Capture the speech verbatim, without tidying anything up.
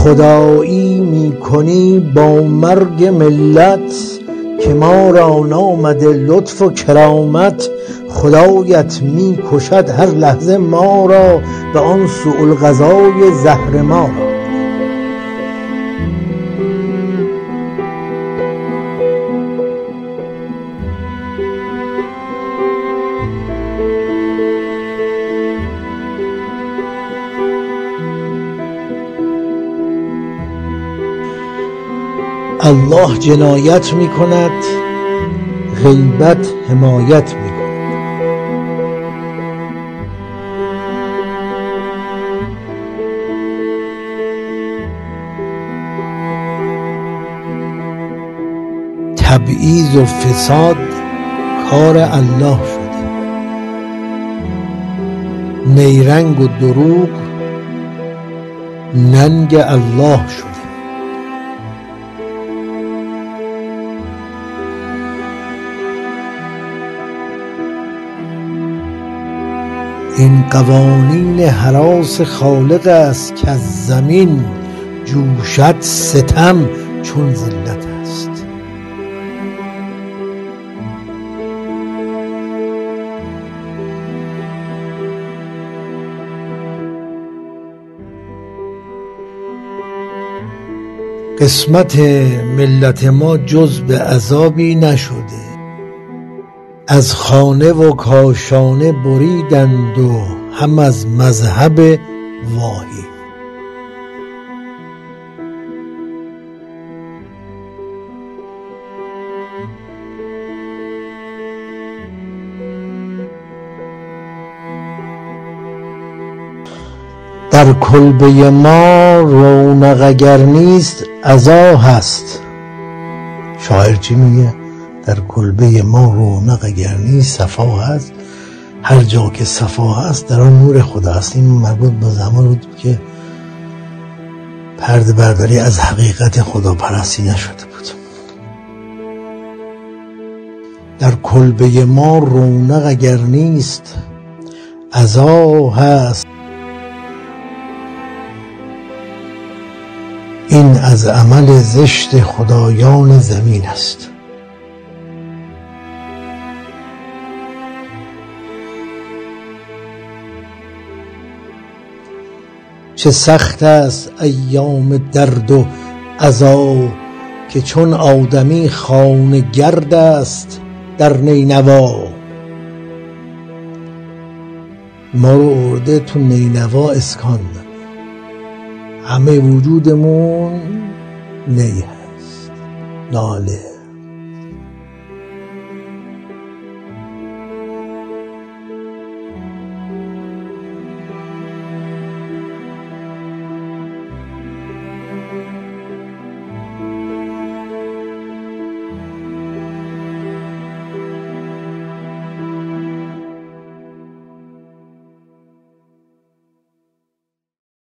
خدایی می کنی با مرگ ملت، که ما را نامده لطف و کرامت. خدایت می کشد هر لحظه ما را، به آن سوء القضای زهر ما را. الله جنایت می کند، غیبت حمایت می کند. تبعیض و فساد کار الله شده، نیرنگ و دروغ ننگ الله شده. این قوانین هراس خالق است، که از زمین جوشد ستم چون ذلت است. قسمت ملت ما جز به عذابی نشده، از خانه و کاشانه بریدند و هم از مذهب واهی. در کلبه ما رونق اگر نیست عزا هست. شاعر چی میگه؟ در کلبه ما رونق اگر نیست صفا هست. هر جا که صفا هست در آن نور خدا است. این مربوط به زمان بود که پرده برداری از حقیقت خدا پرستی نشده بود. در کلبه ما رونق اگر نیست عزا هست. این از عمل زشت خدایان زمین است. چه سخت است ایام درد و عزا، که چون آدمی خانه گرد است در نینوا. ما رو ارده تو نینوا اسکان داد، همه وجودمون نی هست، ناله